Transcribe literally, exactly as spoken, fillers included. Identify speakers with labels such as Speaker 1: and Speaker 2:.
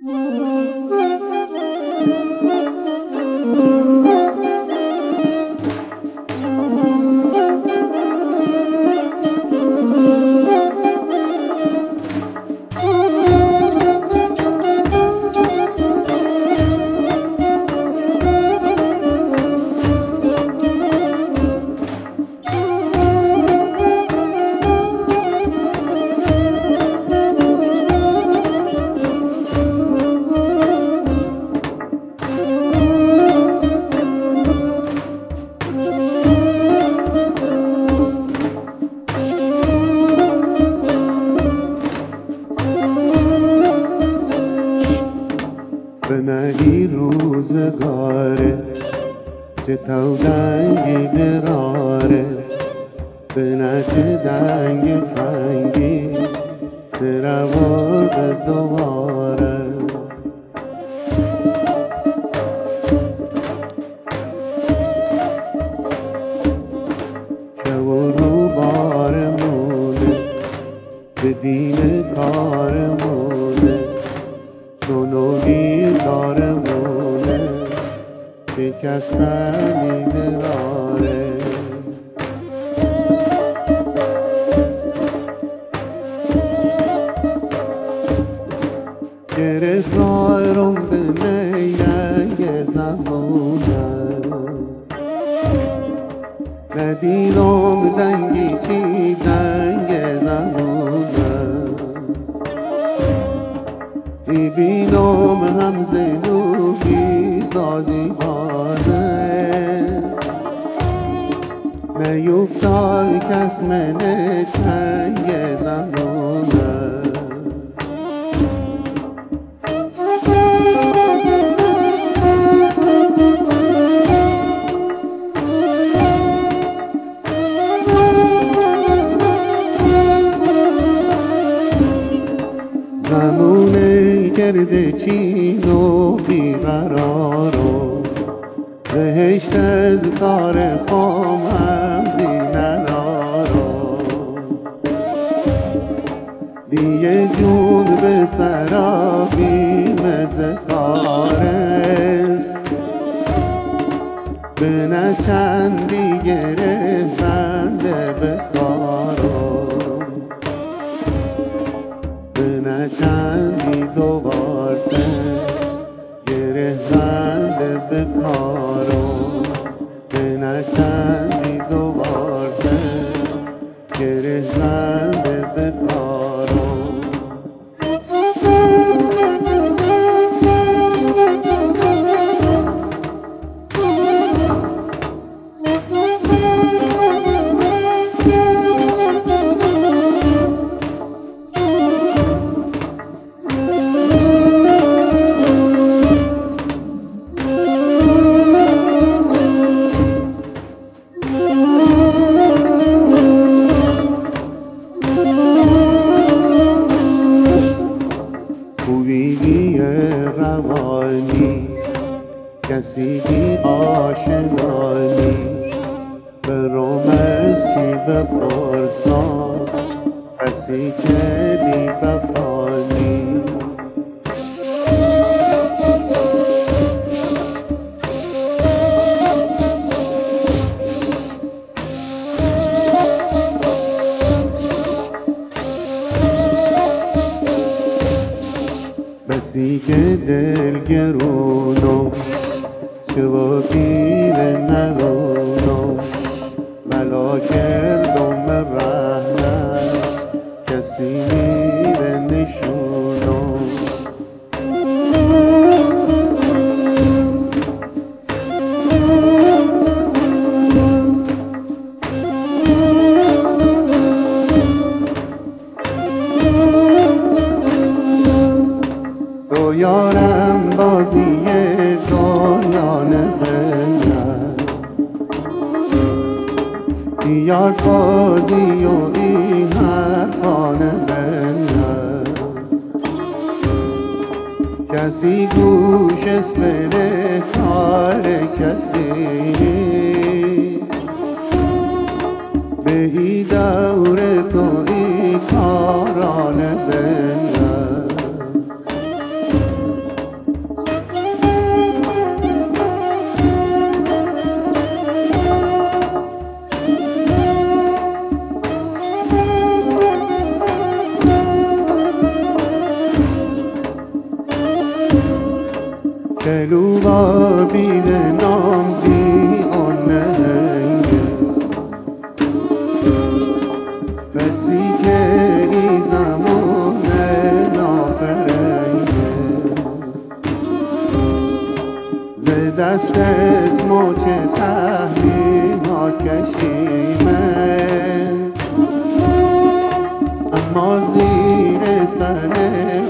Speaker 1: بنهی روزگاره چه تو دنگی دراره بنه چه دنگ فنگی درورد دوباره شب و رو بارمونه به دین کارمونه چونوی دارمونه بکستنی دراره گرفتارم به نیرنگ زمونه ندیدم دنگی چی دنگ زمونه ببینم هم زنوبی سازی بازه نیفتاد کس منه چنگ زمونه زمونه کرده چین و بیقرارو بهشت از کار خامم بی ندارو دیگه جون به سرابی مزه کارست بنه چندی گرفته به کارو بنه چندی دوباره گرفته به کارو بنه چندی دوباره گرفته به کارو خوبی روانی کسی دی آشنانی برام از کی بپرسان کسی چه دی بفانی بسی که دلگرونم چه و پیل ندونم بلا کردم رهنه کسی میره نشونم تو یارم بازی دنیا نبینه یار بازی و این حرفا نبینه کسی گوش اسمه کار کسی به ای دور تو ای کارا نبینه دلوغا بیل نام دی آن نهنگه بسی که ای زمان نافرنگه ز دست اسمو چه تحمیل ها کشیمه اما زیر سر